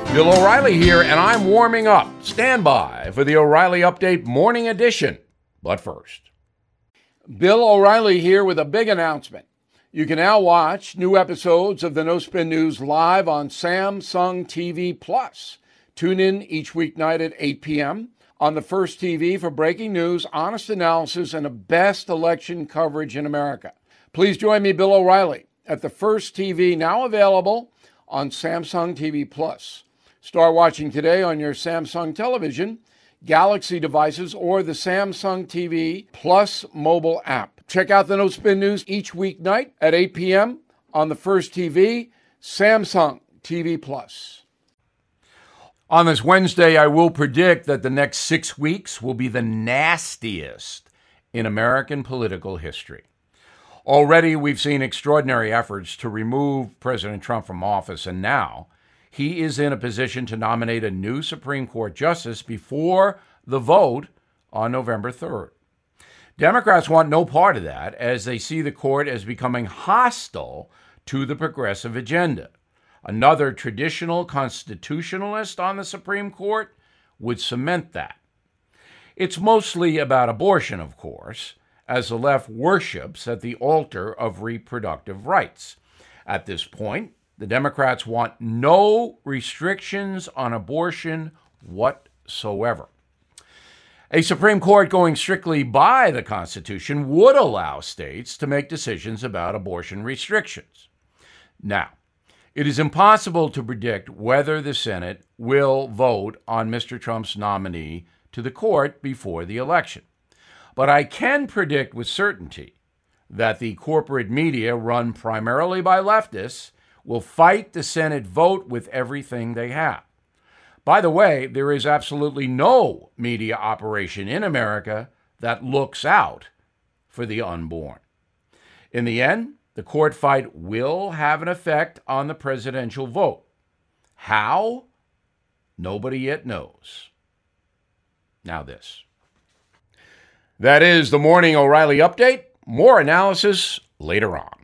Bill O'Reilly here, and I'm warming up. Stand by for the O'Reilly Update Morning Edition. But first, Bill O'Reilly here with a big announcement. You can now watch new episodes of the No Spin News live on Samsung TV Plus. Tune in each weeknight at 8 p.m. on the First TV for breaking news, honest analysis, and the best election coverage in America. Please join me, Bill O'Reilly, at the First TV, now available on Samsung TV Plus. Start watching today on your Samsung television, Galaxy devices, or the Samsung TV Plus mobile app. Check out the No Spin News each weeknight at 8 p.m. on the First TV, Samsung TV Plus. On this Wednesday, I will predict that the next 6 weeks will be the nastiest in American political history. Already, we've seen extraordinary efforts to remove President Trump from office, and now he is in a position to nominate a new Supreme Court justice before the vote on November 3rd. Democrats want no part of that, as they see the court as becoming hostile to the progressive agenda. Another traditional constitutionalist on the Supreme Court would cement that. It's mostly about abortion, of course, as the left worships at the altar of reproductive rights. At this point, the Democrats want no restrictions on abortion whatsoever. A Supreme Court going strictly by the Constitution would allow states to make decisions about abortion restrictions. Now, it is impossible to predict whether the Senate will vote on Mr. Trump's nominee to the court before the election. But I can predict with certainty that the corporate media, run primarily by leftists, will fight the Senate vote with everything they have. By the way, there is absolutely no media operation in America that looks out for the unborn. In the end, the court fight will have an effect on the presidential vote. How? Nobody yet knows. Now this. That is the Morning O'Reilly Update. More analysis later on.